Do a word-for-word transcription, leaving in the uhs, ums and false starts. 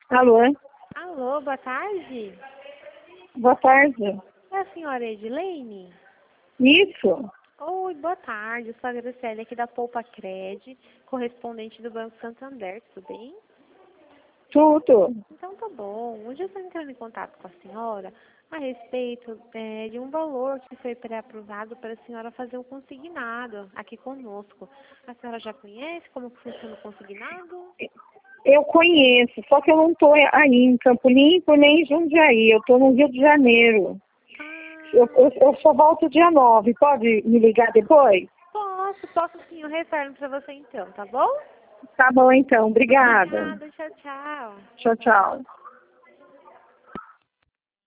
Alô? Alô, boa tarde. Boa tarde. É a senhora Edilene? Isso? Oi, boa tarde. Eu sou a Graciela aqui da Poupa Cred, correspondente do Banco Santander, tudo bem? Tudo. Então tá bom. Hoje eu estou entrando em contato com a senhora a respeito é, de um valor que foi pré-aprovado para a senhora fazer um consignado aqui conosco. A senhora já conhece como que funciona o consignado? Eu conheço, só que eu não estou aí em Campo Limpo nem em Jundiaí. Eu estou no Rio de Janeiro. Eu, Ah, eu, eu só volto dia nove. Pode me ligar depois? posso, posso sim, eu retorno para você então, tá bom? Tá bom, então. Obrigada. Obrigada, tchau, tchau. Tchau, tchau.